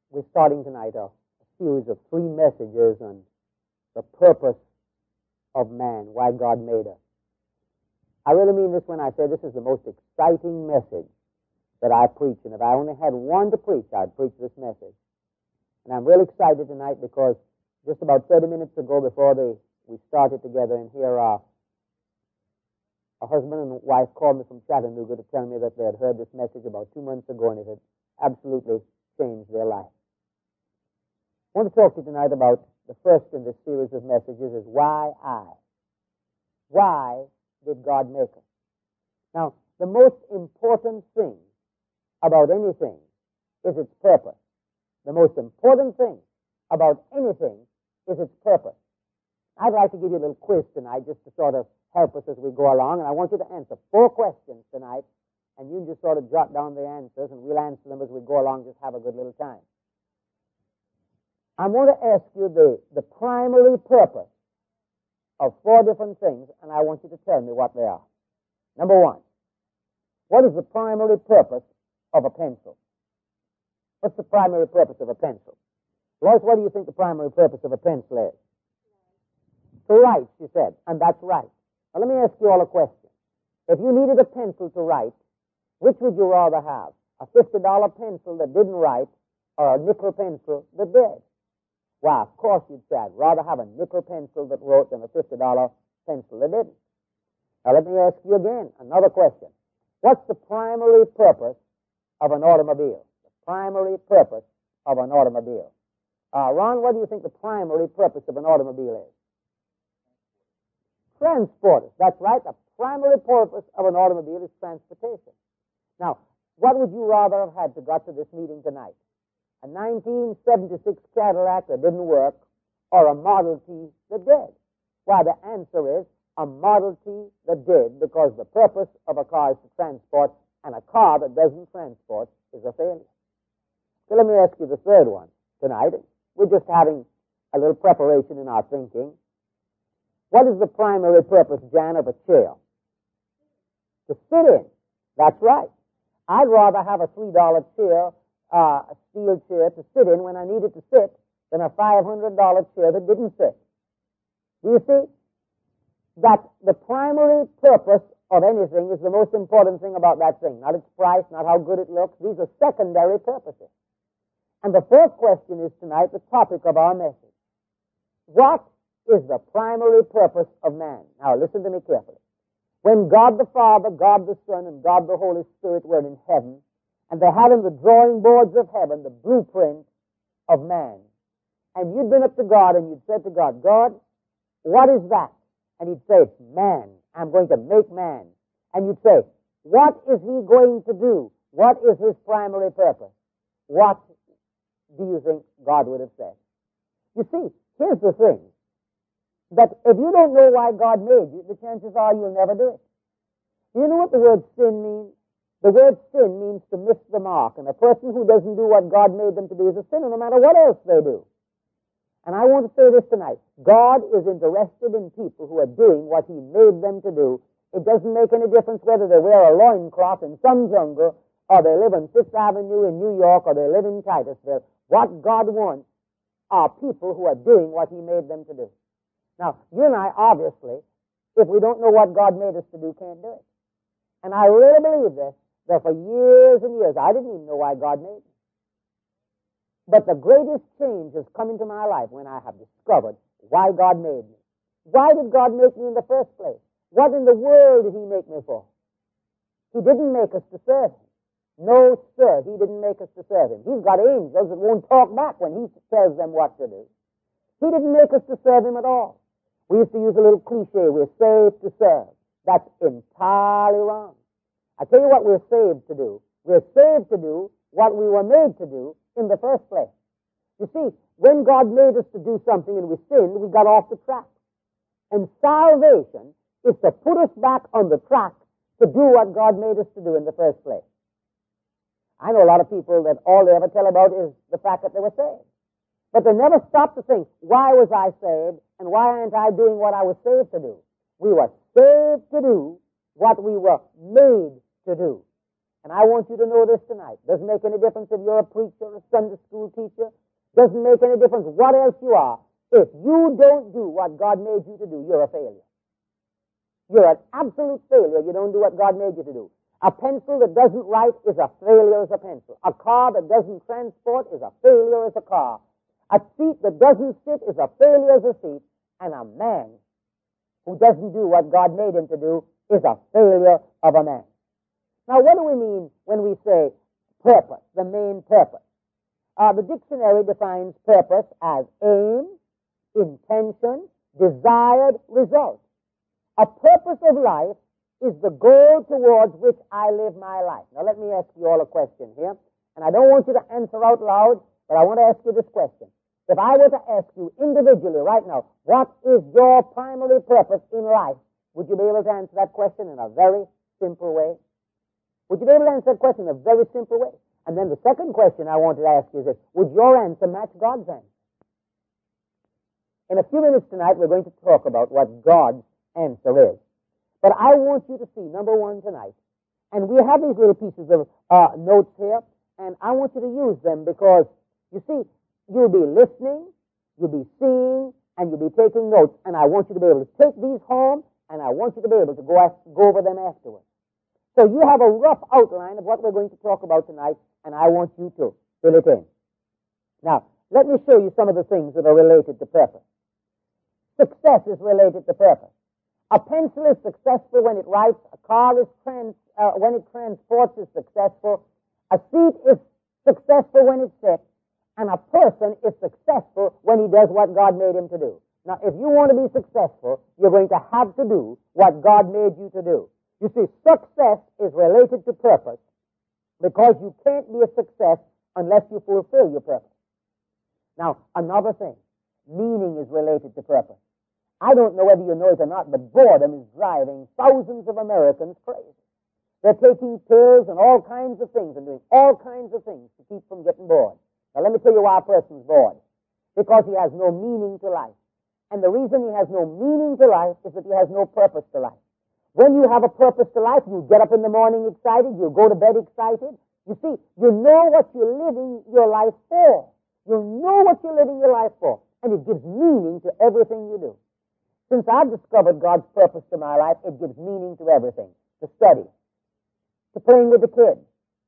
We're starting tonight a series of 3 messages on the purpose of man, why God made us. I really mean this when I say this is the most exciting message that I preach, and if I only had one to preach, I'd preach this message. And I'm really excited tonight because just about 30 minutes ago, before we started together, and here a husband and wife called me from Chattanooga to tell me that they had heard this message about 2 months ago, and it had absolutely changed their life. I want to talk to you tonight about the first in this series of messages is why I. Why did God make us? Now, the most important thing about anything is its purpose. The most important thing about anything is its purpose. I'd like to give you a little quiz tonight just to sort of help us as we go along, and I want you to answer 4 questions tonight, and you just sort of jot down the answers, and we'll answer them as we go along, just have a good little time. I'm going to ask you the primary purpose of 4 different things, and I want you to tell me what they are. Number 1, what is the primary purpose of a pencil? What's the primary purpose of a pencil? Lois, what do you think the primary purpose of a pencil is? To write, she said, and that's right. Now, let me ask you all a question. If you needed a pencil to write, which would you rather have? A $50 pencil that didn't write or a nickel pencil that did? Why, of course you'd say, I'd rather have a nickel pencil that wrote than a $50 pencil that didn't. Now, let me ask you again another question. What's the primary purpose of an automobile? The primary purpose of an automobile. Ron, what do you think the primary purpose of an automobile is? Transport. That's right. The primary purpose of an automobile is transportation. Now, what would you rather have had to got to this meeting tonight? A 1976 Cadillac that didn't work or a Model T that did? Why, the answer is a Model T that did, because the purpose of a car is to transport, and a car that doesn't transport is a failure. So let me ask you the third one tonight. We're just having a little preparation in our thinking. What is the primary purpose, Jan, of a chair? To sit in. That's right. I'd rather have a $3 chair, a steel chair to sit in when I needed to sit, than a $500 chair that didn't sit. Do you see? That the primary purpose of anything is the most important thing about that thing. Not its price, not how good it looks. These are secondary purposes. And the fourth question is tonight the topic of our message. What is the primary purpose of man? Now listen to me carefully. When God the Father, God the Son, and God the Holy Spirit were in heaven, and they had in the drawing boards of heaven the blueprint of man, and you'd been up to God and you'd said to God, God, what is that? And he'd say, it's man. I'm going to make man. And you'd say, what is he going to do? What is his primary purpose? What do you think God would have said? You see, here's the thing. That if you don't know why God made you, the chances are you'll never do it. Do you know what the word sin means? The word sin means to miss the mark. And a person who doesn't do what God made them to do is a sinner, no matter what else they do. And I want to say this tonight. God is interested in people who are doing what he made them to do. It doesn't make any difference whether they wear a loincloth in some jungle, or they live on Fifth Avenue in New York, or they live in Titusville. What God wants are people who are doing what he made them to do. Now, you and I, obviously, if we don't know what God made us to do, can't do it. And I really believe this, that for years and years, I didn't even know why God made me. But the greatest change has come into my life when I have discovered why God made me. Why did God make me in the first place? What in the world did he make me for? He didn't make us to serve him. No, sir, he didn't make us to serve him. He's got angels that won't talk back when he tells them what to do. He didn't make us to serve him at all. We used to use a little cliche, we're saved to serve. That's entirely wrong. I tell you what we're saved to do. We're saved to do what we were made to do in the first place. You see, when God made us to do something and we sinned, we got off the track. And salvation is to put us back on the track to do what God made us to do in the first place. I know a lot of people that all they ever tell about is the fact that they were saved. But they never stop to think, why was I saved, and why aren't I doing what I was saved to do? We were saved to do what we were made to do. And I want you to know this tonight. Doesn't make any difference if you're a preacher, a Sunday school teacher. Doesn't make any difference what else you are. If you don't do what God made you to do, you're a failure. You're an absolute failure. You don't do what God made you to do. A pencil that doesn't write is a failure as a pencil. A car that doesn't transport is a failure as a car. A seat that doesn't sit is a failure as a seat. And a man who doesn't do what God made him to do is a failure of a man. Now, what do we mean when we say purpose, the main purpose? The dictionary defines purpose as aim, intention, desired result. A purpose of life is the goal towards which I live my life. Now, let me ask you all a question here, and I don't want you to answer out loud, but I want to ask you this question. If I were to ask you individually right now, what is your primary purpose in life, would you be able to answer that question in a very simple way? Would you be able to answer that question in a very simple way? And then the second question I wanted to ask you is this: would your answer match God's answer? In a few minutes tonight, we're going to talk about what God's answer is. But I want you to see, number one tonight, and we have these little pieces of notes here, and I want you to use them because, you see, you'll be listening, you'll be seeing, and you'll be taking notes, and I want you to be able to take these home, and I want you to be able to go over them afterwards. So you have a rough outline of what we're going to talk about tonight, and I want you to fill it in. Now, let me show you some of the things that are related to purpose. Success is related to purpose. A pencil is successful when it writes. A car is when it transports is successful. A seat is successful when it sits. And a person is successful when he does what God made him to do. Now, if you want to be successful, you're going to have to do what God made you to do. You see, success is related to purpose because you can't be a success unless you fulfill your purpose. Now, another thing, meaning is related to purpose. I don't know whether you know it or not, but boredom is driving thousands of Americans crazy. They're taking pills and all kinds of things and doing all kinds of things to keep from getting bored. Now, let me tell you why a person's bored. Because he has no meaning to life. And the reason he has no meaning to life is that he has no purpose to life. When you have a purpose to life, you get up in the morning excited, you go to bed excited. You see, you know what you're living your life for. You know what you're living your life for. And it gives meaning to everything you do. Since I've discovered God's purpose to my life, it gives meaning to everything. To study, to playing with the kids,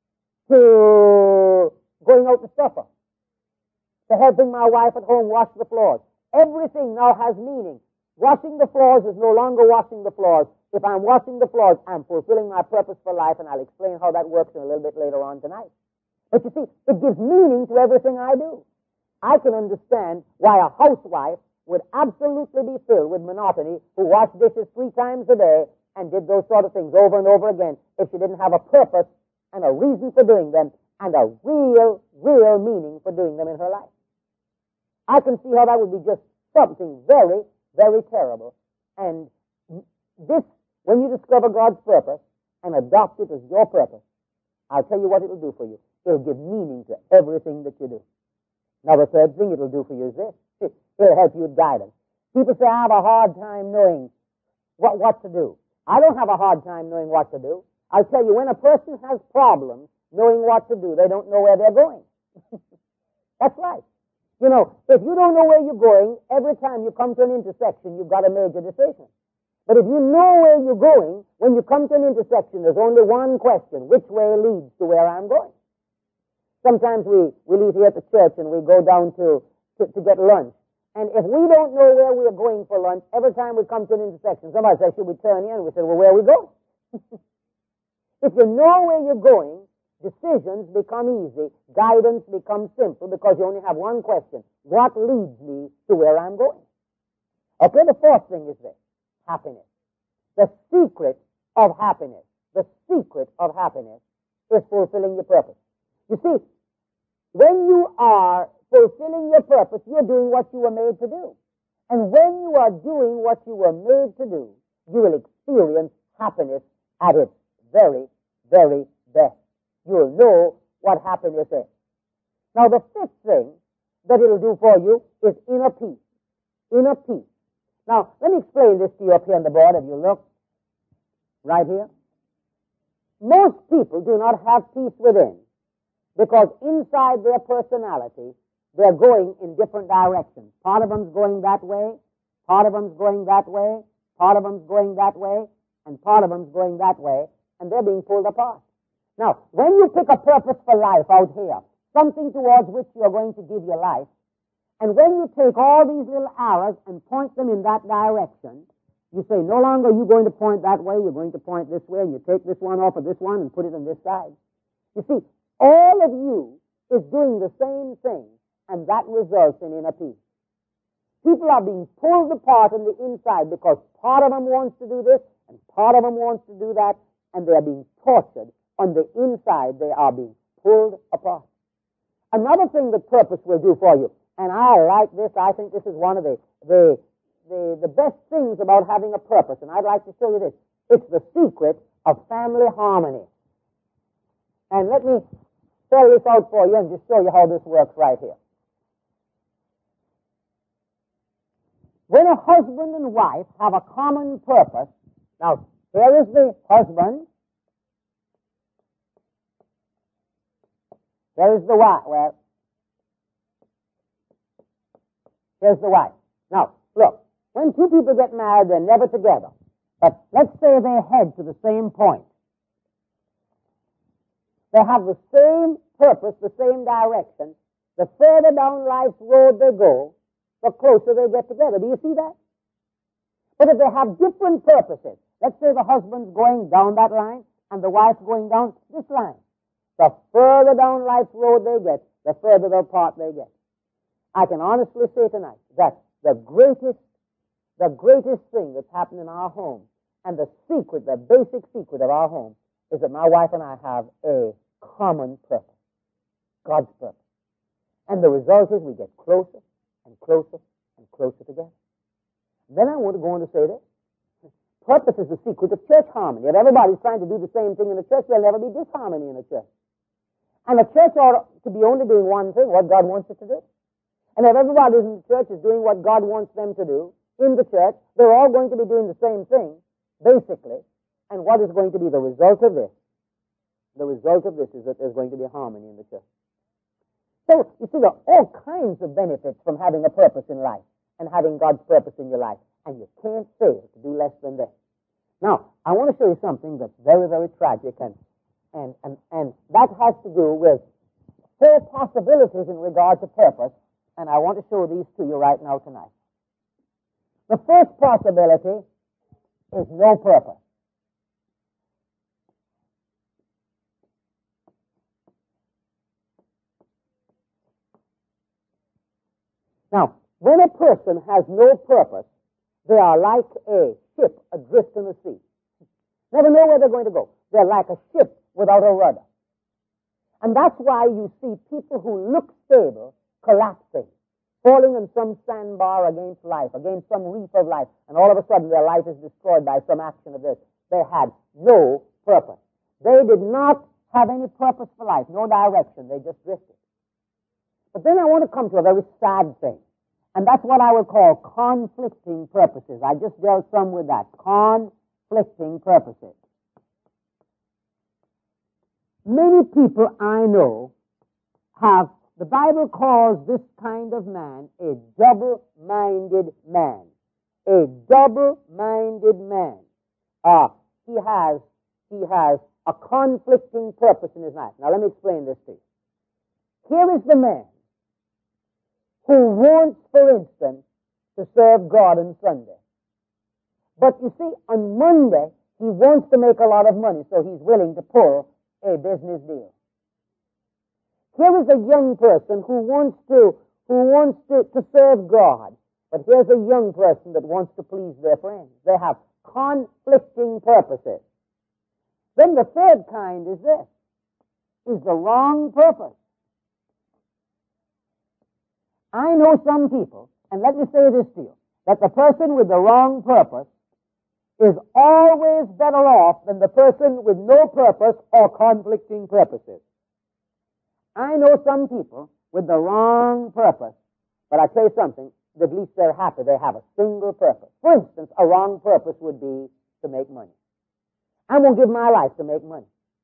to going out to supper, to helping my wife at home wash the floors. Everything now has meaning. Washing the floors is no longer washing the floors. If I'm washing the floors, I'm fulfilling my purpose for life, and I'll explain how that works in a little bit later on tonight. But you see, it gives meaning to everything I do. I can understand why a housewife would absolutely be filled with monotony who washed dishes 3 times a day and did those sort of things over and over again if she didn't have a purpose and a reason for doing them and a real meaning for doing them in her life. I can see how that would be just something very, very terrible. And this, when you discover God's purpose and adopt it as your purpose, I'll tell you what it'll do for you. It'll give meaning to everything that you do. Now, the third thing it'll do for you is this. It'll help you with guidance. People say, I have a hard time knowing what to do. I don't have a hard time knowing what to do. I'll tell you, when a person has problems knowing what to do, they don't know where they're going. That's right. You know, if you don't know where you're going, every time you come to an intersection, you've got a major decision. But if you know where you're going, when you come to an intersection, there's only one question: which way leads to where I'm going? Sometimes we leave here at the church and we go down to get lunch. And if we don't know where we are going for lunch, every time we come to an intersection, somebody says, should we turn here? And we say, well, where are we going? If you know where you're going, decisions become easy, guidance becomes simple, because you only have one question: what leads me to where I'm going? Okay, the fourth thing is this: happiness. The secret of happiness. The secret of happiness is fulfilling your purpose. You see, when you are fulfilling your purpose, you're doing what you were made to do. And when you are doing what you were made to do, you will experience happiness at its very, very best. You'll know what happiness is. Now, the fifth thing that it'll do for you is inner peace. Inner peace. Now, let me explain this to you up here on the board, if you look. Right here. most people do not have peace within because inside their personality, they're going in different directions. Part of them's going that way, part of them's going that way, part of them's going that way, and part of them's going that way, and they're being pulled apart. Now, when you pick a purpose for life out here, something towards which you're going to give your life, and when you take all these little arrows and point them in that direction, you say, no longer are you going to point that way, you're going to point this way, and you take this one off of this one and put it on this side. You see, all of you is doing the same thing, and that results in inner peace. People are being pulled apart on the inside because part of them wants to do this, and part of them wants to do that, and they are being tortured. On the inside, they are being pulled apart. Another thing that purpose will do for you, and I like this, I think this is one of the best things about having a purpose, and I'd like to show you this. It's the secret of family harmony. And let me spell this out for you and just show you how this works right here. When a husband and wife have a common purpose, now here is the husband, here is the wife. Well, here's the wife. Now, look, when two people get married, they're never together. But let's say they head to the same point. They have the same purpose, the same direction. The further down life's road they go, the closer they get together. Do you see that? But if they have different purposes, let's say the husband's going down that line and the wife's going down this line. The further down life's road they get, the further apart they get. I can honestly say tonight that the greatest thing that's happened in our home, and the secret, the basic secret of our home, is that my wife and I have a common purpose, God's purpose. And the result is we get closer and closer and closer together. Then I want to go on to say this. Purpose is the secret of church harmony. If everybody's trying to do the same thing in the church, there'll never be disharmony in the church. And the church ought to be only doing one thing, what God wants it to do. And if everybody in the church is doing what God wants them to do in the church, they're all going to be doing the same thing, basically. And what is going to be the result of this? The result of this is that there's going to be harmony in the church. So, you see, there are all kinds of benefits from having a purpose in life and having God's purpose in your life. And you can't fail to do less than this. Now, I want to show you something that's very, very tragic, and that has to do with four possibilities in regard to purpose, and I want to show these to you right now tonight. The first possibility is no purpose. Now, when a person has no purpose, they are like a ship adrift in the sea. Never know where they're going to go. They're like a ship without a rudder. And that's why you see people who look stable collapsing, falling on some sandbar against life, against some reef of life, and all of a sudden their life is destroyed by some action of this. They had no purpose. They did not have any purpose for life, no direction. They just drifted. But then I want to come to a very sad thing. And that's what I would call conflicting purposes. I just dealt some with that. Conflicting purposes. Many people I know have, the Bible calls this kind of man a double-minded man. A double-minded man. He has a conflicting purpose in his life. Now let me explain this to you. Here is the man who wants, for instance, to serve God on Sunday. But you see, on Monday, he wants to make a lot of money, so he's willing to pull a business deal. Here is a young person who wants to serve God, but here's a young person that wants to please their friends. They have conflicting purposes. Then the third kind is this, is the wrong purpose. I know some people, and let me say this to you, that the person with the wrong purpose is always better off than the person with no purpose or conflicting purposes. I know some people with the wrong purpose, but I tell you something, at least they're happy. They have a single purpose. For instance, a wrong purpose would be to make money. I'm going to give my life to make money.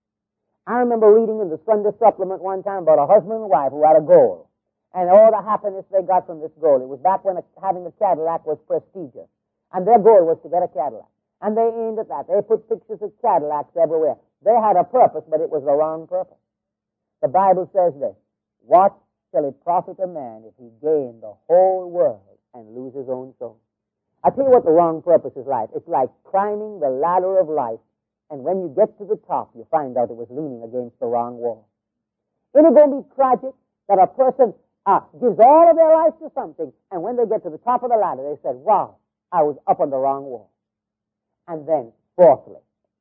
I remember reading in the Sunday supplement one time about a husband and wife who had a goal. And all the happiness they got from this goal. It was back when having a Cadillac was prestigious. And their goal was to get a Cadillac. And they aimed at that. They put pictures of Cadillacs everywhere. They had a purpose, but it was the wrong purpose. The Bible says this, what shall it profit a man if he gain the whole world and lose his own soul? I tell you what the wrong purpose is like. It's like climbing the ladder of life, and when you get to the top, you find out it was leaning against the wrong wall. Isn't it going to be tragic that a person gives all of their life to something, and when they get to the top of the ladder, they said, wow, I was up on the wrong wall. And then, fourthly,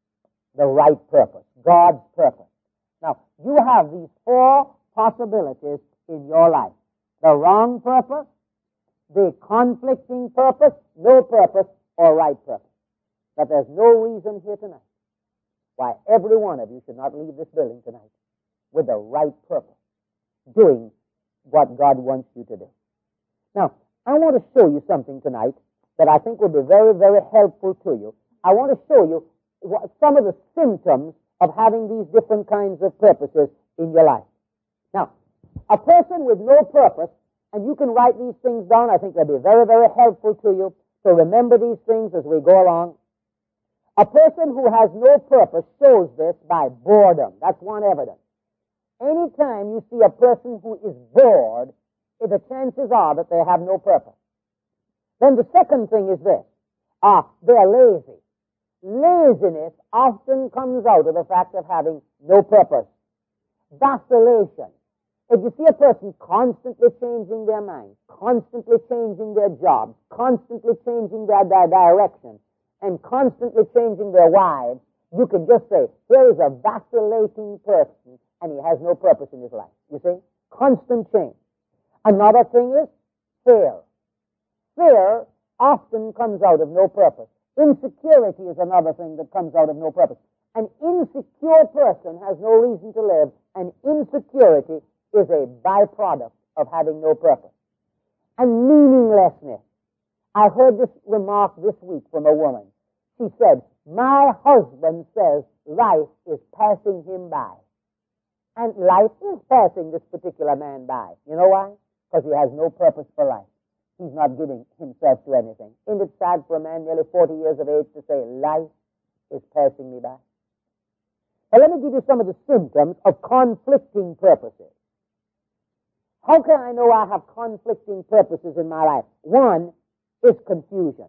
the right purpose, God's purpose. Now, you have these four possibilities in your life. The wrong purpose, the conflicting purpose, no purpose, or right purpose. But there's no reason here tonight why every one of you should not leave this building tonight with the right purpose, doing what God wants you to do. Now, I want to show you something tonight that I think will be very, very helpful to you. I want to show you some of the symptoms of having these different kinds of purposes in your life. Now, a person with no purpose, and you can write these things down, I think they'll be very, very helpful to you to remember these things as we go along. A person who has no purpose shows this by boredom. That's one evidence. Anytime you see a person who is bored, the chances are that they have no purpose. Then the second thing is this. They're lazy. Laziness often comes out of the fact of having no purpose. Vacillation. If you see a person constantly changing their mind, constantly changing their job, constantly changing their direction, and constantly changing their wives, you can just say, here is a vacillating person, and he has no purpose in his life. You see? Constant change. Another thing is fear. Fear often comes out of no purpose. Insecurity is another thing that comes out of no purpose. An insecure person has no reason to live, and insecurity is a byproduct of having no purpose. And meaninglessness. I heard this remark this week from a woman. She said, my husband says life is passing him by. And life is passing this particular man by. You know why? Because he has no purpose for life. He's not giving himself to anything. Isn't it sad for a man nearly 40 years of age to say, life is passing me by? Now let me give you some of the symptoms of conflicting purposes. How can I know I have conflicting purposes in my life? One is confusion.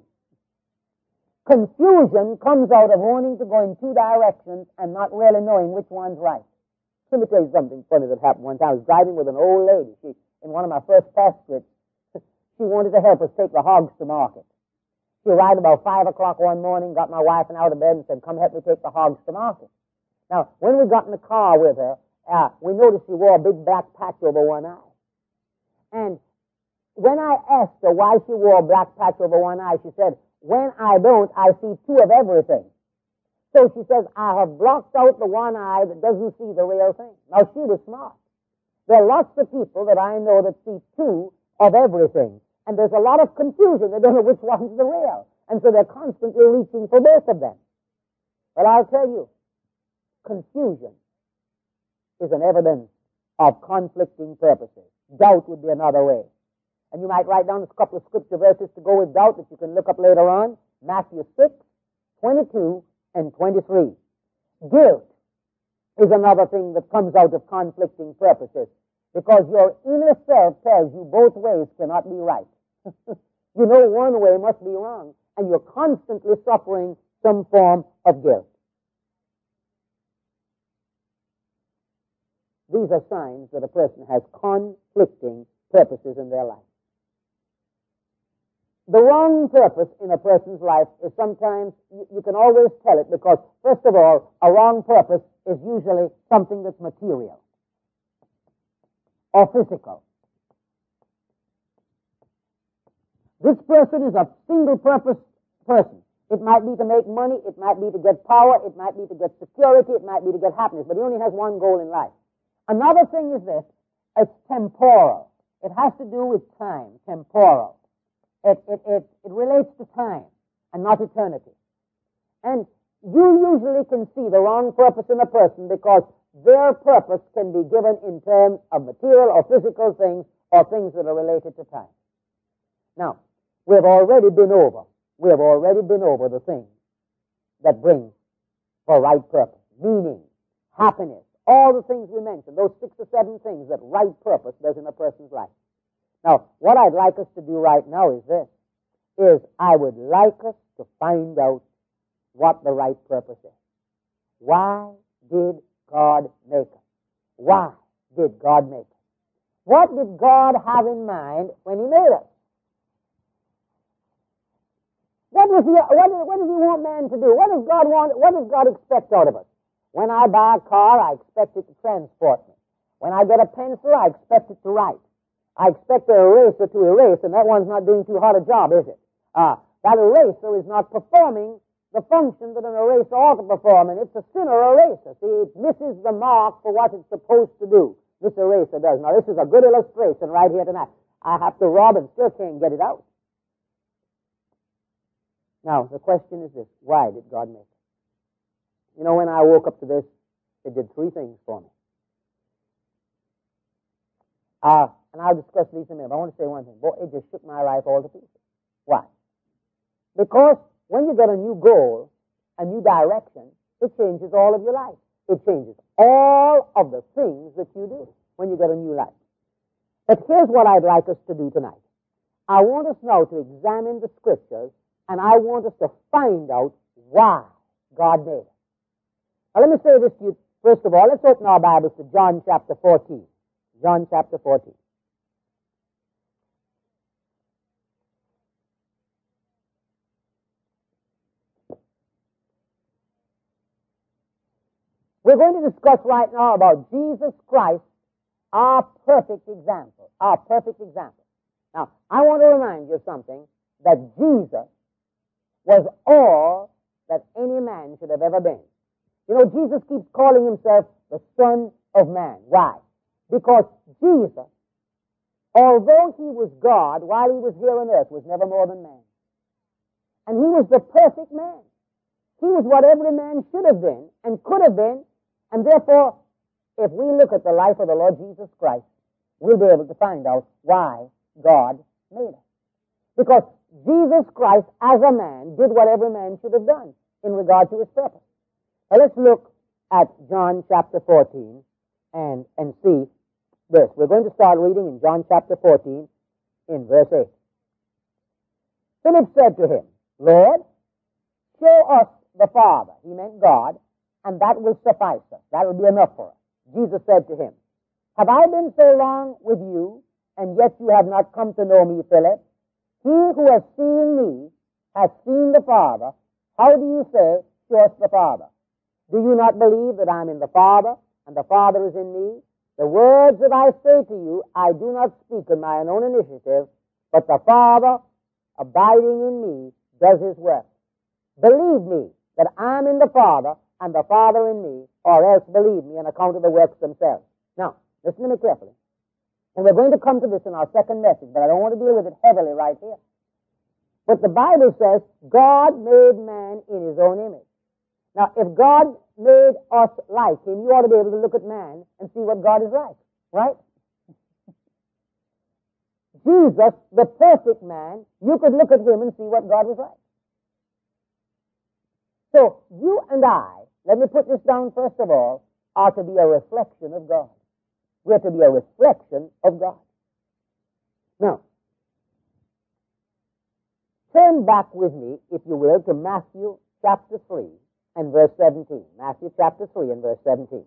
Confusion comes out of wanting to go in two directions and not really knowing which one's right. Let me tell you something funny that happened one time. I was driving with an old lady. In one of my first pastorates, she wanted to help us take the hogs to market. She arrived about 5 o'clock one morning, got my wife and out of bed and said, come help me take the hogs to market. Now, when we got in the car with her, we noticed she wore a big black patch over one eye. And when I asked her why she wore a black patch over one eye, she said, when I don't, I see two of everything. So she says, I have blocked out the one eye that doesn't see the real thing. Now, she was smart. There are lots of people that I know that see two of everything. And there's a lot of confusion. They don't know which one's the real. And so they're constantly reaching for both of them. But I'll tell you, confusion is an evidence of conflicting purposes. Doubt would be another way. And you might write down a couple of scripture verses to go with doubt that you can look up later on. Matthew 6, 22, and 23. Guilt is another thing that comes out of conflicting purposes, because your inner self tells you both ways cannot be right. You know one way must be wrong, and you're constantly suffering some form of guilt. These are signs that a person has conflicting purposes in their life. The wrong purpose in a person's life is sometimes, you can always tell it, because, first of all, a wrong purpose is usually something that's material or physical. This person is a single-purpose person. It might be to make money, it might be to get power, it might be to get security, it might be to get happiness, but he only has one goal in life. Another thing is this, it's temporal. It has to do with time, temporal. It relates to time and not eternity. And you usually can see the wrong purpose in a person because their purpose can be given in terms of material or physical things or things that are related to time. Now, we have already been over the things that bring for right purpose, meaning, happiness, all the things we mentioned, those 6 or 7 things that right purpose does in a person's life. Now, what I'd like us to do right now is this, is I would like us to find out what the right purpose is. Why did God make us? Why did God make us? What did God have in mind when He made us? What does He want man to do? What does God want? What does God expect out of us? When I buy a car, I expect it to transport me. When I get a pencil, I expect it to write. I expect an eraser to erase, and that one's not doing too hard a job, is it? That eraser is not performing the function that an eraser ought to perform, and it's a sinner eraser. See, it misses the mark for what it's supposed to do. This eraser does. Now, this is a good illustration right here tonight. I have to rob and still can't get it out. Now, the question is this. Why did God make it? You know, when I woke up to this, it did 3 things for me. And I'll discuss these in a minute. I want to say one thing. Boy, it just shook my life all to pieces. Why? Because when you get a new goal, a new direction, it changes all of your life. It changes all of the things that you do when you get a new life. But here's what I'd like us to do tonight. I want us now to examine the Scriptures, and I want us to find out why God made it. Now let me say this to you. First of all, let's open our Bibles to John chapter 14. John chapter 14. We're going to discuss right now about Jesus Christ, our perfect example. Our perfect example. Now, I want to remind you of something, that Jesus was all that any man should have ever been. You know, Jesus keeps calling himself the Son of Man. Why? Because Jesus, although he was God, while he was here on earth, was never more than man. And he was the perfect man. He was what every man should have been and could have been. And therefore, if we look at the life of the Lord Jesus Christ, we'll be able to find out why God made us. Because Jesus Christ, as a man, did what every man should have done in regard to his purpose. Now let's look at John chapter 14 and see this. We're going to start reading in John chapter 14 in verse 8. Philip said to him, Lord, show us the Father. He meant God, and that will suffice us. That will be enough for us. Jesus said to him, have I been so long with you, and yet you have not come to know me, Philip? He who has seen me has seen the Father. How do you say, show us the Father? Do you not believe that I am in the Father, and the Father is in me? The words that I say to you, I do not speak on my own initiative, but the Father, abiding in me, does his work. Believe me that I am in the Father, and the Father in me, or else believe me on account of the works themselves. Now, listen to me carefully. And we're going to come to this in our second message, but I don't want to deal with it heavily right here. But the Bible says God made man in his own image. Now, if God made us like him, you ought to be able to look at man and see what God is like, right? Jesus, the perfect man, you could look at him and see what God was like. So, you and I, let me put this down first of all, are to be a reflection of God. We're to be a reflection of God. Now, turn back with me, if you will, to Matthew chapter 3 and verse 17. Matthew chapter 3 and verse 17.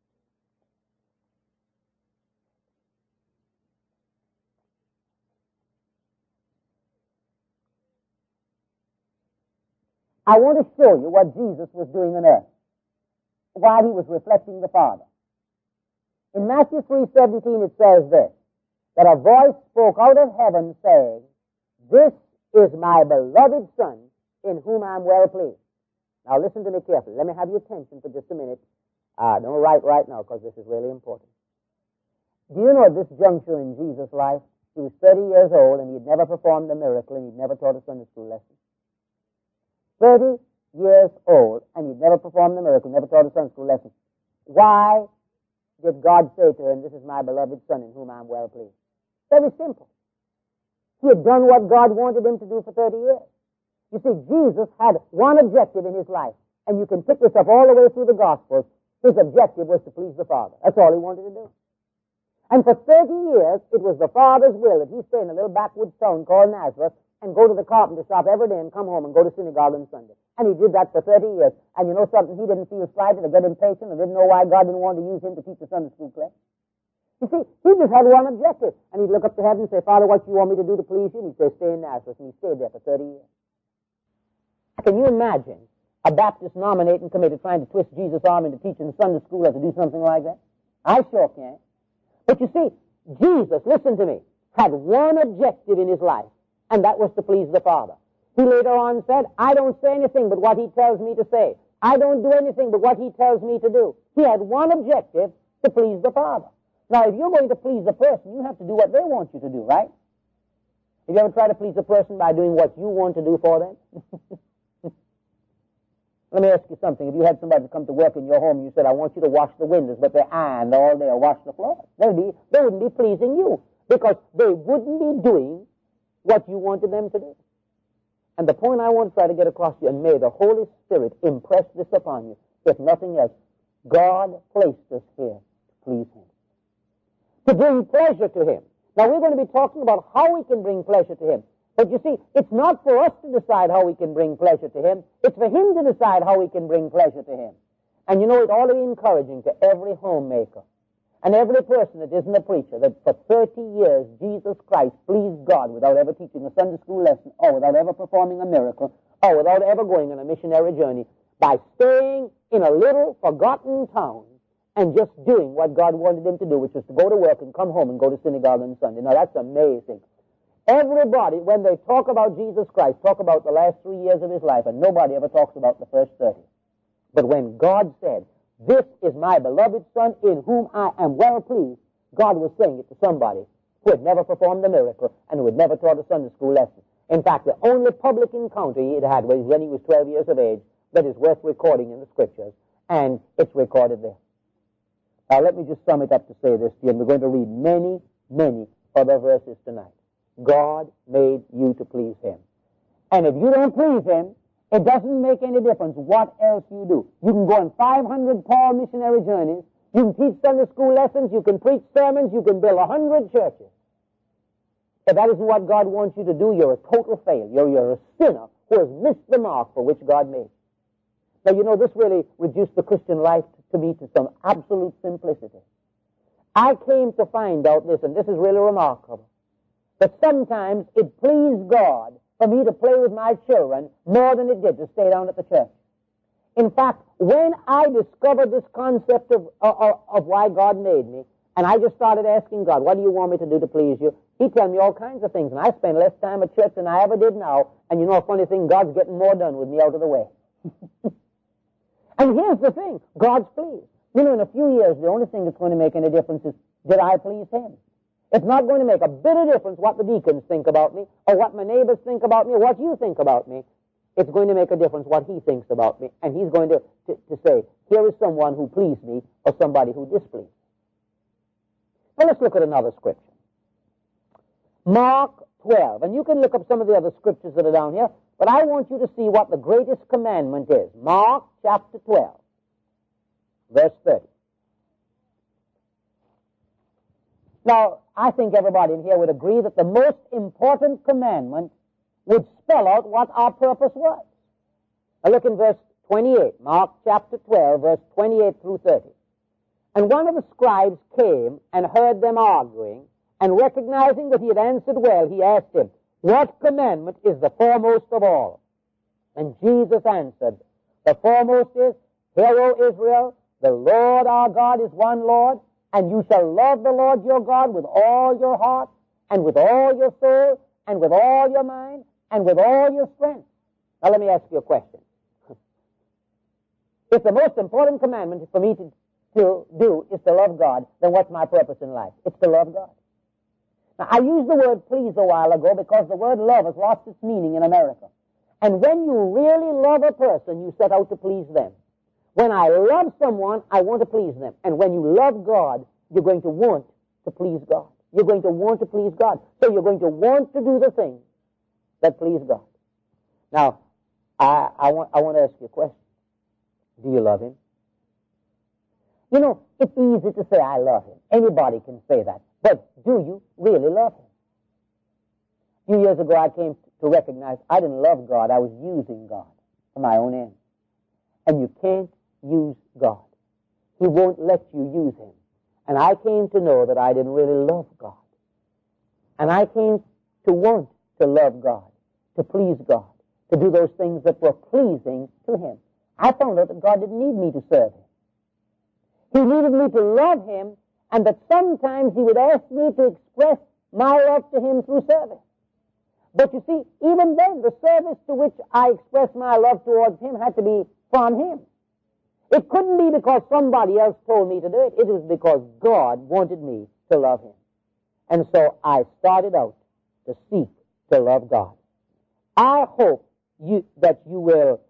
I want to show you what Jesus was doing on earth while he was reflecting the Father. In Matthew 3:17 it says this, that a voice spoke out of heaven saying, this is my beloved Son in whom I am well pleased. Now listen to me carefully. Let me have your attention for just a minute. Don't write right now because this is really important. Do you know at this juncture in Jesus' life, he was 30 years old and he'd never performed a miracle and he'd never taught a Sunday school lesson. 30 years old and he'd never performed a miracle, never taught a Sunday school lesson. Why did God say to him, this is my beloved Son in whom I am well pleased? Very simple. He had done what God wanted him to do for 30 years. You see, Jesus had one objective in his life, and you can pick this up all the way through the Gospels. His objective was to please the Father. That's all he wanted to do. And for 30 years, it was the Father's will that he stay in a little backwoods town called Nazareth and go to the carpenter shop every day and come home and go to synagogue on Sunday. And he did that for 30 years. And you know something? He didn't feel slighted or get impatient and didn't know why God didn't want to use him to teach a Sunday school class. You see, he just had one objective. And he'd look up to heaven and say, Father, what do you want me to do to please you? And he'd say, stay in Nazareth. And he stayed there for 30 years. Can you imagine a Baptist nominating committee trying to twist Jesus' arm into teaching Sunday school or to do something like that? I sure can. But you see, Jesus, listen to me, had one objective in his life, and that was to please the Father. He later on said, I don't say anything but what he tells me to say. I don't do anything but what he tells me to do. He had one objective, to please the Father. Now, if you're going to please a person, you have to do what they want you to do, right? Have you ever tried to please a person by doing what you want to do for them? Let me ask you something. If you had somebody come to work in your home and you said, I want you to wash the windows, but they ironed all day or wash the floor, they wouldn't be pleasing you because they wouldn't be doing what you wanted them to do. And the point I want to try to get across to you, and may the Holy Spirit impress this upon you, if nothing else, God placed us here to please him, to bring pleasure to him. Now, we're going to be talking about how we can bring pleasure to him. But you see, it's not for us to decide how we can bring pleasure to him. It's for him to decide how we can bring pleasure to him. And you know, it ought to be encouraging to every homemaker and every person that isn't a preacher that for 30 years Jesus Christ pleased God without ever teaching a Sunday school lesson or without ever performing a miracle or without ever going on a missionary journey by staying in a little forgotten town and just doing what God wanted him to do, which is to go to work and come home and go to synagogue on Sunday. Now, that's amazing. Everybody, when they talk about Jesus Christ, talk about the last 3 years of his life, and nobody ever talks about the first 30. But when God said, this is my beloved Son in whom I am well pleased, God was saying it to somebody who had never performed a miracle and who had never taught a Sunday school lesson. In fact, the only public encounter he had was when he was 12 years of age that is worth recording in the Scriptures, and it's recorded there. Now, let me just sum it up to say this to you, and we're going to read many, many other verses tonight. God made you to please him. And if you don't please him, it doesn't make any difference what else you do. You can go on 500 Paul missionary journeys, you can teach Sunday school lessons, you can preach sermons, you can build 100 churches. If that isn't what God wants you to do, you're a total failure. You're a sinner who has missed the mark for which God made. Now, you know, this really reduced the Christian life to me to some absolute simplicity. I came to find out this, and this is really remarkable, that sometimes it pleased God for me to play with my children more than it did to stay down at the church. In fact, when I discovered this concept of why God made me, and I just started asking God, what do you want me to do to please you? He'd tell me all kinds of things, and I spent less time at church than I ever did now, and you know a funny thing, God's getting more done with me out of the way. And here's the thing, God's pleased. You know, in a few years, the only thing that's going to make any difference is, did I please him? It's not going to make a bit of difference what the deacons think about me, or what my neighbors think about me, or what you think about me. It's going to make a difference what he thinks about me. And he's going to say, here is someone who pleased me, or somebody who displeased me. Now let's look at another scripture. Mark 12. And you can look up some of the other scriptures that are down here, but I want you to see what the greatest commandment is. Mark chapter 12, verse 30. Now, I think everybody in here would agree that the most important commandment would spell out what our purpose was. Now look in verse 28, Mark chapter 12, verse 28 through 30. And one of the scribes came and heard them arguing, and recognizing that he had answered well, he asked him, what commandment is the foremost of all? And Jesus answered, the foremost is, Hear, O Israel, the Lord our God is one Lord, and you shall love the Lord your God with all your heart, and with all your soul, and with all your mind, and with all your strength. Now let me ask you a question. If the most important commandment for me to do is to love God, then what's my purpose in life? It's to love God. Now, I used the word please a while ago because the word love has lost its meaning in America. And when you really love a person, you set out to please them. When I love someone, I want to please them. And when you love God, you're going to want to please God. You're going to want to please God. So you're going to want to do the things that please God. Now, I want to ask you a question. Do you love Him? You know, it's easy to say, I love Him. Anybody can say that. But do you really love Him? A few years ago, I came to recognize I didn't love God. I was using God for my own end. And you can't use God. He won't let you use Him. And I came to know that I didn't really love God. And I came to want to love God, to please God, to do those things that were pleasing to Him. I found out that God didn't need me to serve Him. He needed me to love Him, and that sometimes He would ask me to express my love to Him through service. But you see, even then, the service to which I expressed my love towards Him had to be from Him. It couldn't be because somebody else told me to do it. It was because God wanted me to love Him. And so I started out to seek to love God. I hope that you will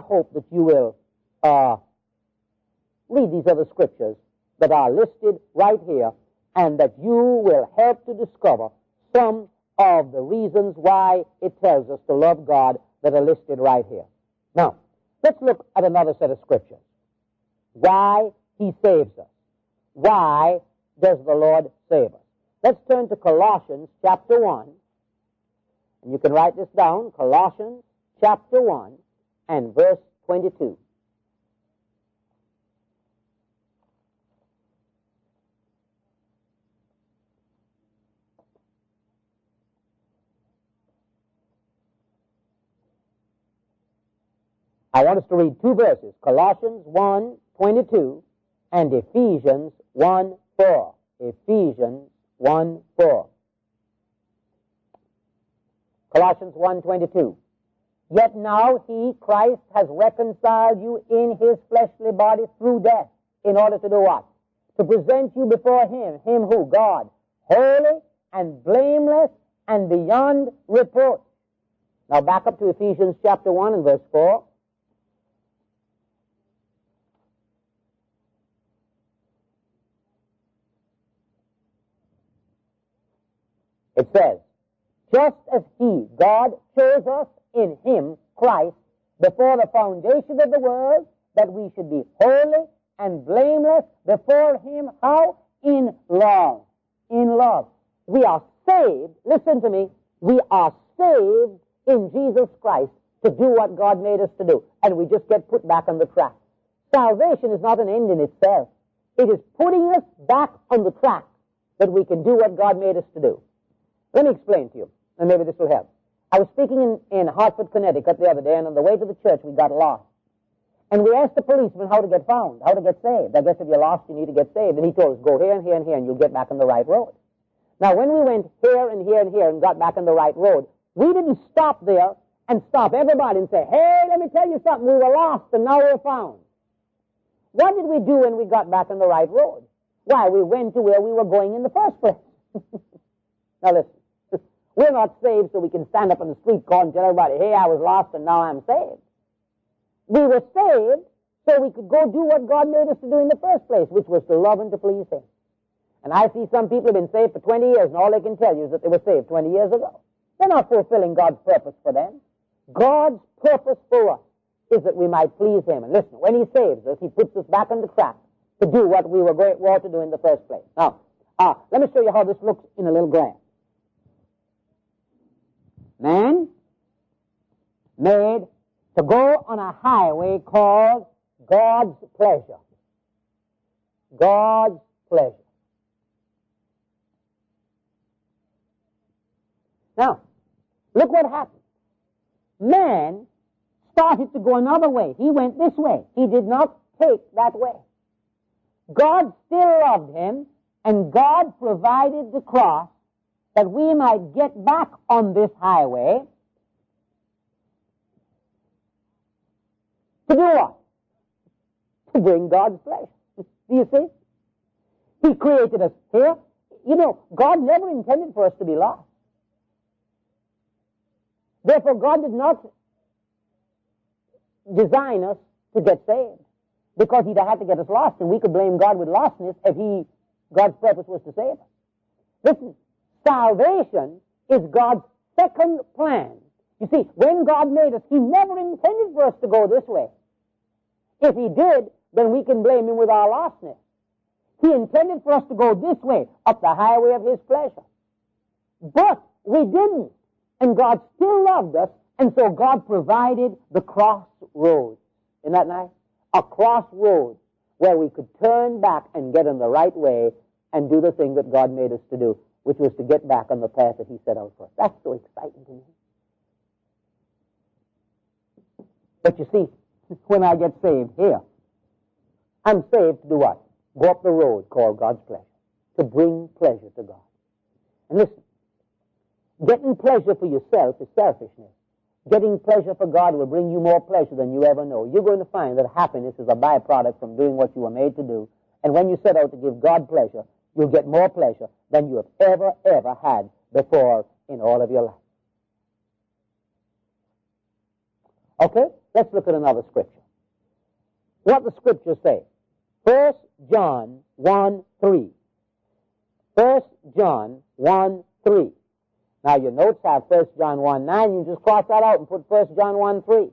read these other scriptures that are listed right here, and that you will help to discover some of the reasons why it tells us to love God that are listed right here. Now, let's look at another set of scriptures. Why He saves us. Why does the Lord save us? Let's turn to Colossians chapter 1. And you can write this down, Colossians chapter 1 and verse 22. I want us to read two verses, Colossians 1:22 and Ephesians 1:4. Ephesians 1:4. Colossians 1:22. Yet now He, Christ, has reconciled you in His fleshly body through death, in order to do what? To present you before Him who? God, holy and blameless and beyond reproach. Now back up to Ephesians chapter 1 and verse 4. It says, just as He, God, chose us in Him, Christ, before the foundation of the world, that we should be holy and blameless before Him. How? In love. In love. We are saved, listen to me, we are saved in Jesus Christ to do what God made us to do. And we just get put back on the track. Salvation is not an end in itself. It is putting us back on the track that we can do what God made us to do. Let me explain to you, and maybe this will help. I was speaking in Hartford, Connecticut the other day, and on the way to the church we got lost. And we asked the policeman how to get found, how to get saved. I guess if you're lost, you need to get saved. And he told us, go here and here and here, and you'll get back on the right road. Now, when we went here and here and here and got back on the right road, we didn't stop there and stop everybody and say, hey, let me tell you something, we were lost and now we're found. What did we do when we got back on the right road? Why, we went to where we were going in the first place. Now listen. We're not saved so we can stand up on the street corner and tell everybody, hey, I was lost and now I'm saved. We were saved so we could go do what God made us to do in the first place, which was to love and to please Him. And I see some people have been saved for 20 years, and all they can tell you is that they were saved 20 years ago. They're not fulfilling God's purpose for them. God's purpose for us is that we might please Him. And listen, when He saves us, He puts us back on the track to do what we were to do in the first place. Now, let me show you how this looks in a little graph. Man made to go on a highway called God's pleasure. God's pleasure. Now, look what happened. Man started to go another way. He went this way. He did not take that way. God still loved him, and God provided the cross that we might get back on this highway to do what? To bring God's pleasure. Do you see? He created us here. You know, God never intended for us to be lost. Therefore, God did not design us to get saved. because he'd have had to get us lost, and we could blame God with lostness if God's purpose was to save us. Listen, salvation is God's second plan. You see, when God made us, he never intended for us to go this way. If he did, then we can blame him with our lostness. He intended for us to go this way, up the highway of his pleasure. But we didn't. And God still loved us, and so God provided the crossroads. Isn't that nice? A crossroads where we could turn back and get in the right way and do the thing that God made us to do, which was to get back on the path that he set out for us. That's so exciting to me. But you see, when I get saved here, I'm saved to do what? Go up the road called God's pleasure, to bring pleasure to God. And listen, getting pleasure for yourself is selfishness. Getting pleasure for God will bring you more pleasure than you ever know. You're going to find that happiness is a byproduct from doing what you were made to do. And when you set out to give God pleasure, you'll get more pleasure than you have ever had before in all of your life. Okay, let's look at another scripture. What the scriptures say. 1 John 1:3. 1 John 1:3. Now your notes have 1 John 1:9. You just cross that out and put 1 John 1:3.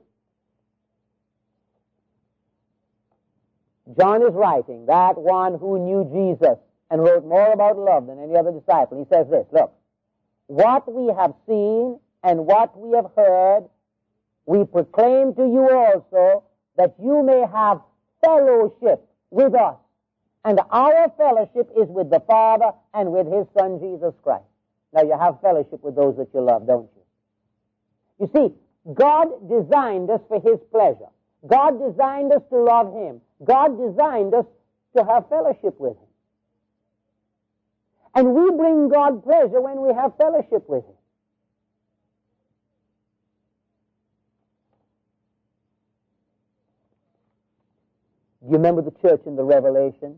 John is writing, that one who knew Jesus and wrote more about love than any other disciple. He says this, look, what we have seen and what we have heard, we proclaim to you also, that you may have fellowship with us. And our fellowship is with the Father and with his Son, Jesus Christ. Now, you have fellowship with those that you love, don't you? You see, God designed us for his pleasure. God designed us to love him. God designed us to have fellowship with him. And we bring God pleasure when we have fellowship with him. Do you remember the church in the Revelation?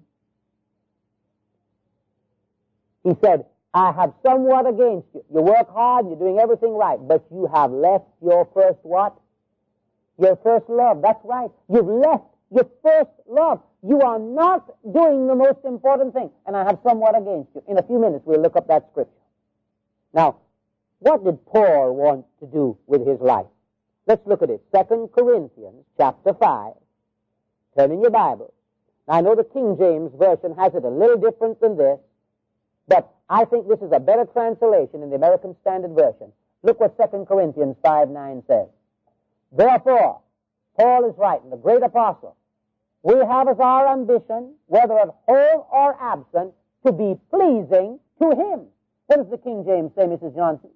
He said, I have somewhat against you. You work hard, you're doing everything right, but you have left your first what? Your first love. That's right. You've left your first love. You are not doing the most important thing, and I have somewhat against you. In a few minutes, we'll look up that scripture. Now, what did Paul want to do with his life? Let's look at it. 2 Corinthians chapter 5. Turn in your Bible. Now, I know the King James Version has it a little different than this, but I think this is a better translation in the American Standard Version. Look what 2 Corinthians 5:9 says. Therefore, Paul is writing, the great apostle, we have as our ambition, whether at home or absent, to be pleasing to him. What does the King James say, Mrs. Johnson?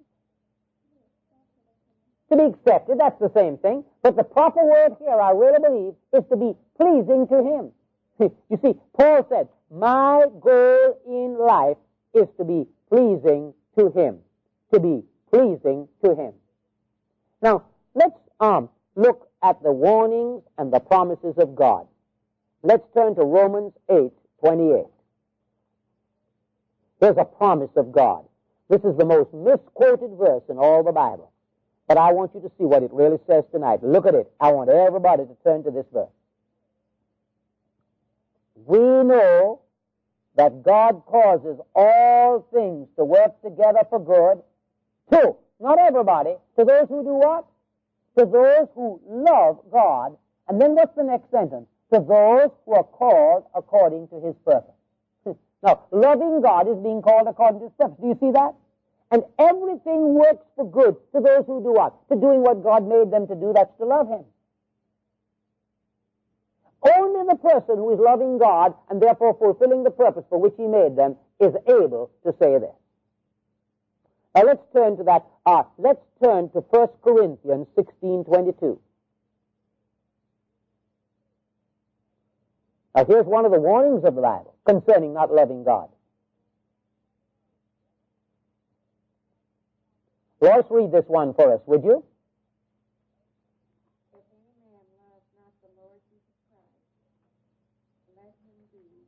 To be accepted, that's the same thing. But the proper word here, I really believe, is to be pleasing to him. You see, Paul said, my goal in life is to be pleasing to him. To be pleasing to him. Now, let's look at the warnings and the promises of God. Let's turn to Romans 8:28. There's a promise of God. This is the most misquoted verse in all the Bible. But I want you to see what it really says tonight. Look at it. I want everybody to turn to this verse. We know that God causes all things to work together for good to, not everybody, to those who do what? To those who love God. And then what's the next sentence? To those who are called according to his purpose. Now, loving God is being called according to his purpose. Do you see that? And everything works for good to those who do what? To doing what God made them to do, that's to love him. Only the person who is loving God and therefore fulfilling the purpose for which he made them is able to say this. Now let's turn to that. Let's turn to 1 Corinthians 16:22. Now here's one of the warnings of the Bible concerning not loving God. Lois, read this one for us, would you? If any man love not the Lord Jesus Christ, let him be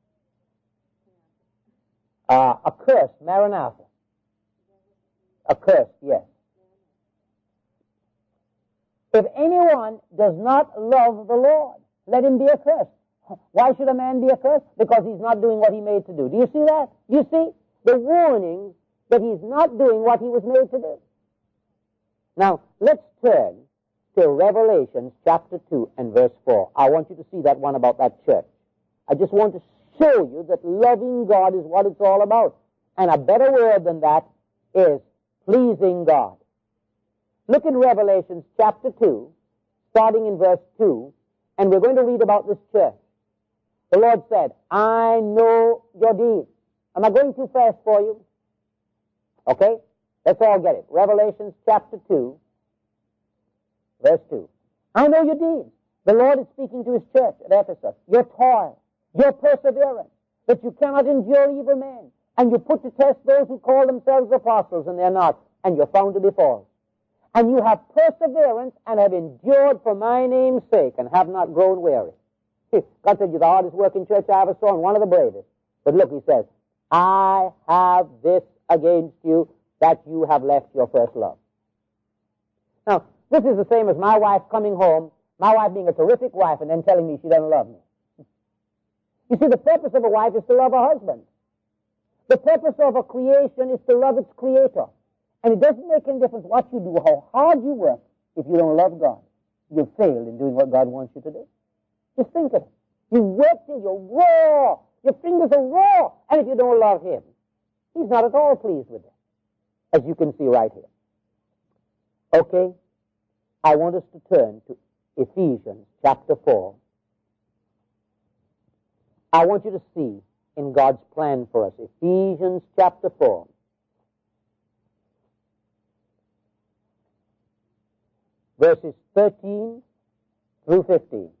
Accursed, Maranatha. Accursed, yes. If anyone does not love the Lord, let him be accursed. Why should a man be accursed? Because he's not doing what he made to do. Do you see that? Do you see the warning that he's not doing what he was made to do? Now, let's turn to Revelation chapter 2 and verse 4. I want you to see that one about that church. I just want to show you that loving God is what it's all about. And a better word than that is pleasing God. Look at Revelation chapter 2, starting in verse 2, and we're going to read about this church. The Lord said, I know your deeds. Am I going too fast for you? Okay? Let's all get it. Revelation chapter 2, verse 2. I know your deeds. The Lord is speaking to his church at Ephesus. Your toil, your perseverance, that you cannot endure evil men, and you put to test those who call themselves apostles, and they're not, and you're found to be false. And you have perseverance and have endured for my name's sake, and have not grown weary. God said, you're the hardest working church I ever saw, and one of the bravest. But look, he says, I have this against you, that you have left your first love. Now, this is the same as my wife coming home, my wife being a terrific wife, and then telling me she doesn't love me. You see, the purpose of a wife is to love her husband. The purpose of a creation is to love its creator. And it doesn't make any difference what you do, how hard you work, if you don't love God. You've failed in doing what God wants you to do. Just think of it. You work till you're raw. Your fingers are raw. And if you don't love him, he's not at all pleased with it, as you can see right here. Okay? I want us to turn to Ephesians chapter 4. I want you to see in God's plan for us. Ephesians chapter 4. Verses 13 through 15.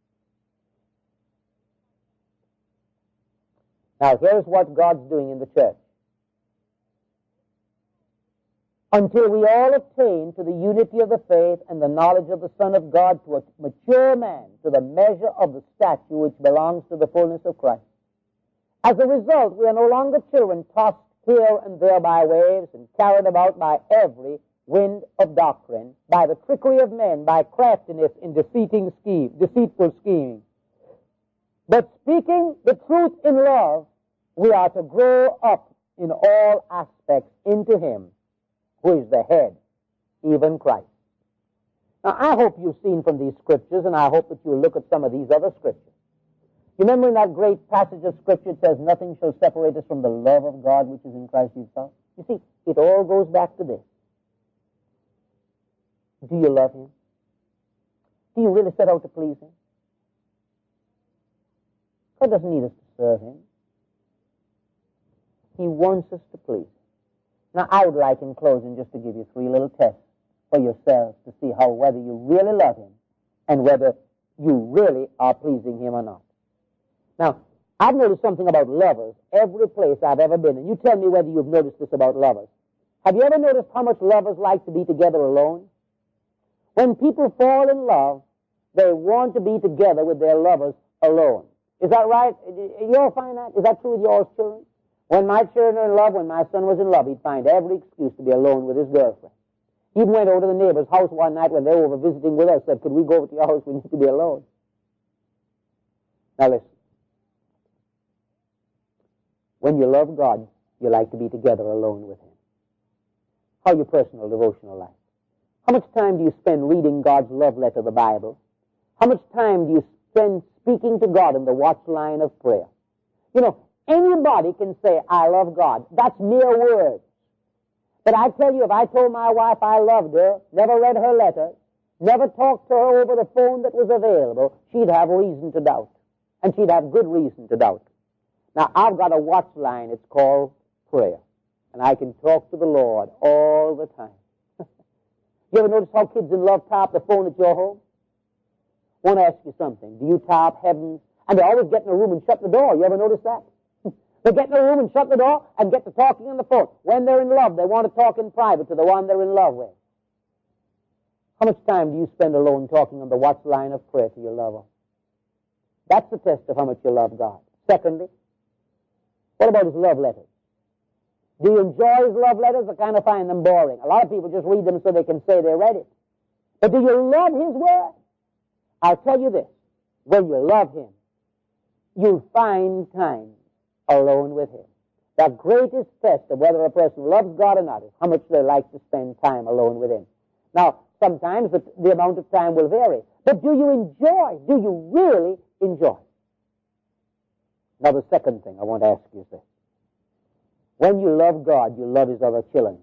Now, here's what God's doing in the church. Until we all attain to the unity of the faith and the knowledge of the Son of God, to a mature man, to the measure of the stature which belongs to the fullness of Christ. As a result, we are no longer children tossed here and there by waves and carried about by every wind of doctrine, by the trickery of men, by craftiness in deceitful scheming. But speaking the truth in love, we are to grow up in all aspects into him who is the head, even Christ. Now, I hope you've seen from these scriptures, and I hope that you'll look at some of these other scriptures. You remember in that great passage of scripture, it says, nothing shall separate us from the love of God which is in Christ Jesus. You see, it all goes back to this. Do you love him? Do you really set out to please him? God doesn't need us to serve him. He wants us to please him. Now, I would like, in closing, just to give you 3 little tests for yourselves to see whether you really love him and whether you really are pleasing him or not. Now, I've noticed something about lovers every place I've ever been, and you tell me whether you've noticed this about lovers. Have you ever noticed how much lovers like to be together alone? When people fall in love, they want to be together with their lovers alone. Is that right? You all find that? Is that true with your children? When my children are in love, when my son was in love, he'd find every excuse to be alone with his girlfriend. He even went over to the neighbor's house one night when they were over visiting with us, said, could we go over to your house? We need to be alone. Now listen. When you love God, you like to be together alone with him. How your personal devotional life? How much time do you spend reading God's love letter, the Bible? How much time do you spend speaking to God in the watchline of prayer? You know, anybody can say, I love God. That's mere words. But I tell you, if I told my wife I loved her, never read her letter, never talked to her over the phone that was available, she'd have reason to doubt. And she'd have good reason to doubt. Now, I've got a watch line. It's called prayer. And I can talk to the Lord all the time. You ever notice how kids in love tie up the phone at your home? I want to ask you something. Do you tie up heavens? And they always get in a room and shut the door. You ever notice that? They get in a room and shut the door and get to talking on the phone. When they're in love, they want to talk in private to the one they're in love with. How much time do you spend alone talking on the watch line of prayer to your lover? That's the test of how much you love God. Secondly, what about his love letters? Do you enjoy his love letters or kind of find them boring? A lot of people just read them so they can say they read it. But do you love his word? I'll tell you this. when you love Him, you'll find time alone with Him. The greatest test of whether a person loves God or not is how much they like to spend time alone with Him. Now, sometimes the amount of time will vary. But do you enjoy? Do you really enjoy? Now, the second thing I want to ask you is this. When you love God, you love His other children.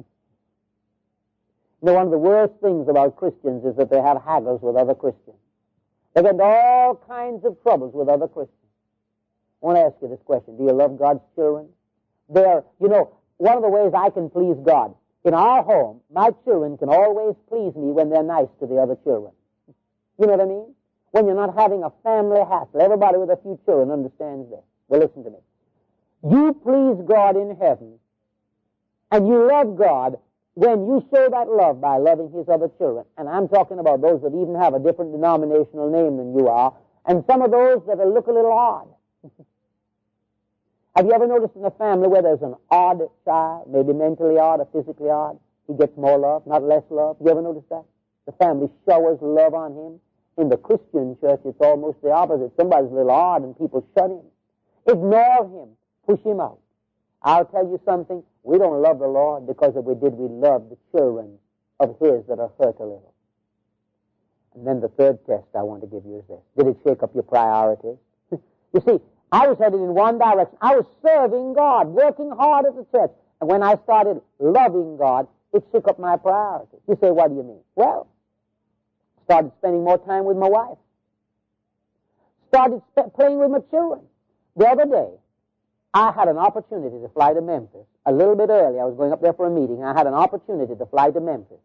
You know, one of the worst things about Christians is that they have haggles with other Christians. They get into all kinds of troubles with other Christians. I want to ask you this question. Do you love God's children? You know, one of the ways I can please God, in our home, my children can always please me when they're nice to the other children. You know what I mean? When you're not having a family hassle. Everybody with a few children understands this. Well, listen to me. You please God in heaven, and you love God when you show that love by loving His other children. And I'm talking about those that even have a different denominational name than you are, and some of those that look a little odd. Have you ever noticed in a family where there's an odd child, maybe mentally odd or physically odd, he gets more love, not less love? You ever notice that? The family showers love on him. In the Christian church, it's almost the opposite. Somebody's a little odd and people shun him, ignore him, push him out. I'll tell you something. We don't love the Lord because if we did, we love the children of His that are hurt a little. And then the third test I want to give you is this. Did it shake up your priorities? You see, I was headed in one direction. I was serving God, working hard at the church. And when I started loving God, it shook up my priorities. You say, what do you mean? Well, started spending more time with my wife. Started playing with my children. The other day, I had an opportunity to fly to Memphis. A little bit early, I was going up there for a meeting. I had an opportunity to fly to Memphis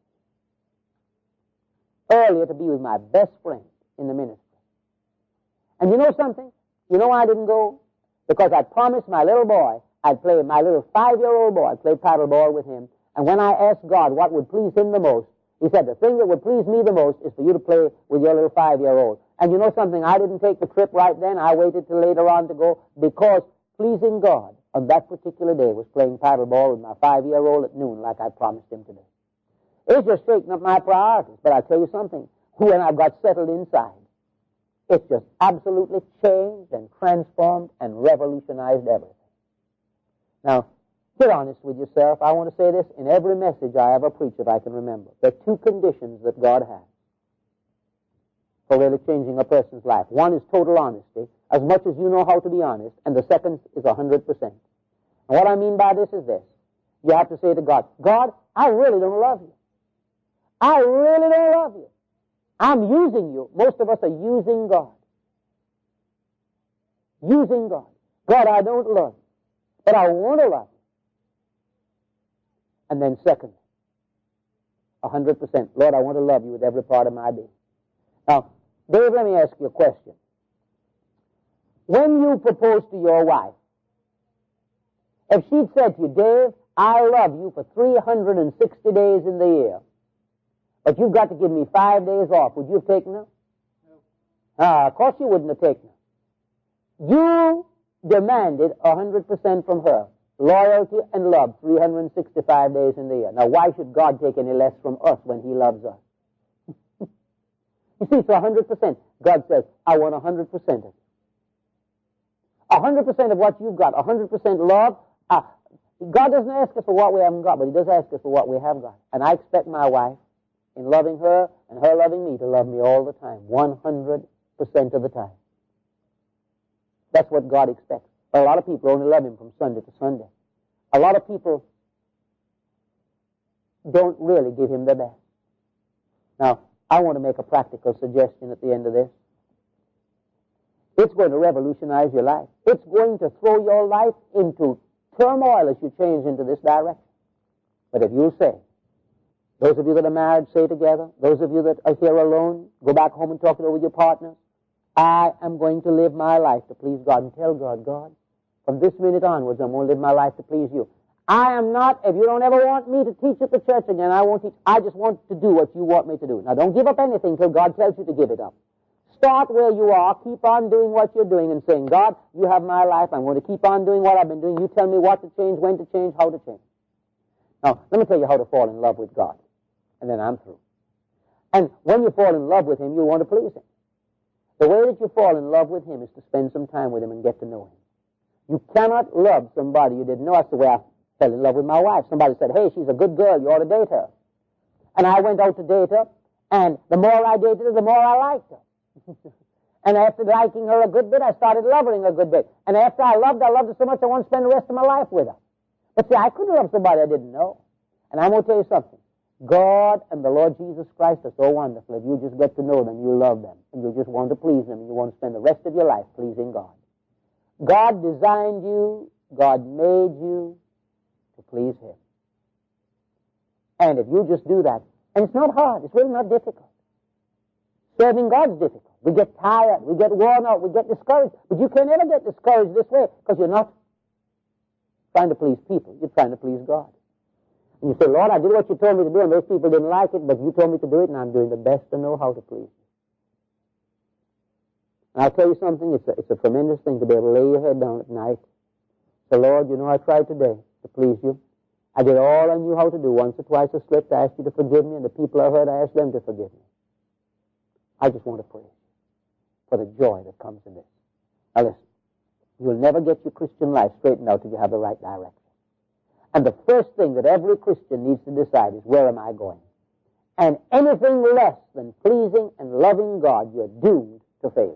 earlier to be with my best friend in the ministry. And you know something? You know why I didn't go? Because I promised my little boy, my little 5-year-old boy, I'd play paddleball with him. And when I asked God what would please Him the most, He said, the thing that would please me the most is for you to play with your little 5-year-old. And you know something? I didn't take the trip right then. I waited till later on to go because pleasing God on that particular day was playing paddleball with my 5-year-old at noon like I promised him to do. It's just shaking up my priorities. But I'll tell you something. When I got settled inside, it's just absolutely changed and transformed and revolutionized everything. Now, get honest with yourself. I want to say this in every message I ever preach, if I can remember. There are two conditions that God has for really changing a person's life. One is total honesty, as much as you know how to be honest, and the second is 100%. And what I mean by this is this. You have to say to God, God, I really don't love you. I really don't love you. I'm using you. Most of us are using God. Using God. God, I don't love you, but I want to love you. And then second, 100%. Lord, I want to love you with every part of my being. Now, Dave, let me ask you a question. When you propose to your wife, if she'd said to you, Dave, I love you for 360 days in the year, but you've got to give me 5 days off, would you have taken her? No. Of course you wouldn't have taken her. You demanded 100% from her. Loyalty and love 365 days in the year. Now, why should God take any less from us when He loves us? You see, it's 100%. God says, I want 100% of it. 100% of what you've got, 100% love. God doesn't ask us for what we haven't got, but He does ask us for what we have got. And I expect my wife, in loving her and her loving me, to love me all the time, 100% of the time. That's what God expects. But a lot of people only love Him from Sunday to Sunday. A lot of people don't really give Him their best. Now, I want to make a practical suggestion at the end of this. It's going to revolutionize your life. It's going to throw your life into turmoil as you change into this direction. But if you'll say, those of you that are married, say together. Those of you that are here alone, go back home and talk it over with your partners. I am going to live my life to please God. And tell God, God, from this minute onwards, I'm going to live my life to please you. I am not, if you don't ever want me to teach at the church again, I won't teach. I just want to do what you want me to do. Now, don't give up anything till God tells you to give it up. Start where you are. Keep on doing what you're doing and saying, God, you have my life. I'm going to keep on doing what I've been doing. You tell me what to change, when to change, how to change. Now, let me tell you how to fall in love with God. And then I'm through. And when you fall in love with Him, you want to please Him. The way that you fall in love with Him is to spend some time with Him and get to know Him. You cannot love somebody you didn't know. That's the way I fell in love with my wife. Somebody said, hey, she's a good girl, you ought to date her. And I went out to date her, and the more I dated her, the more I liked her. And after liking her a good bit, I started loving her a good bit. And after I loved her so much I want to spend the rest of my life with her. But see, I couldn't love somebody I didn't know. And I'm going to tell you something. God and the Lord Jesus Christ are so wonderful. If you just get to know them, you love them. And you just want to please them. And you want to spend the rest of your life pleasing God. God designed you. God made you to please Him. And if you just do that, and it's not hard. It's really not difficult. Serving God's difficult. We get tired. We get worn out. We get discouraged. But you can never get discouraged this way because you're not trying to please people. You're trying to please God. And you say, Lord, I did what you told me to do, and those people didn't like it, but you told me to do it, and I'm doing the best to know how to please you. And I'll tell you something. It's a tremendous thing to be able to lay your head down at night. Say, Lord, you know I tried today to please you. I did all I knew how to do. Once or twice I slipped. I asked you to forgive me, and the people I hurt, I asked them to forgive me. I just want to praise you for the joy that comes in this. Now listen, you'll never get your Christian life straightened out till you have the right direction. And the first thing that every Christian needs to decide is, where am I going? And anything less than pleasing and loving God, you're doomed to failure.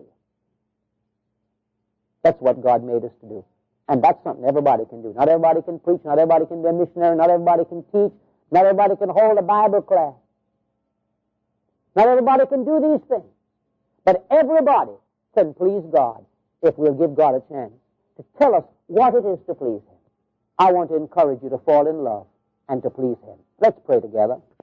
That's what God made us to do. And that's something everybody can do. Not everybody can preach. Not everybody can be a missionary. Not everybody can teach. Not everybody can hold a Bible class. Not everybody can do these things. But everybody can please God if we'll give God a chance to tell us what it is to please Him. I want to encourage you to fall in love and to please Him. Let's pray together.